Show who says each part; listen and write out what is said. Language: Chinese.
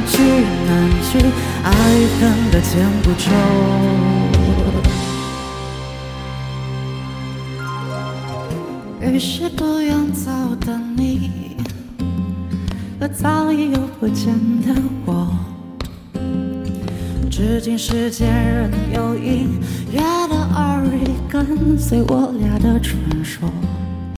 Speaker 1: 去难去，爱恨的千古愁。于是不用走的你，和早已有不见的我，至今世间仍有音乐的耳语，跟随我俩的传说。